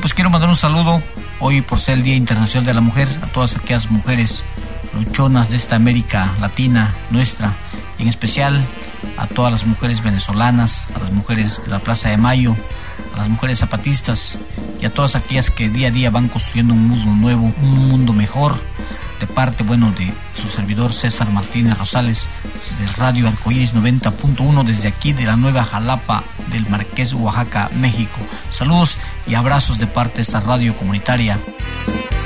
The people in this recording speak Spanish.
pues quiero mandar un saludo hoy por ser el Día Internacional de la Mujer a todas aquellas mujeres luchonas de esta América Latina nuestra, y en especial a todas las mujeres venezolanas, a las mujeres de la Plaza de Mayo, a las mujeres zapatistas y a todas aquellas que día a día van construyendo un mundo nuevo, un mundo mejor, de parte, de su servidor César Martínez Rosales, de Radio Arcoíris 90.1, desde aquí de la Nueva Jalapa del Marqués, Oaxaca, México. Saludos y abrazos de parte de esta radio comunitaria.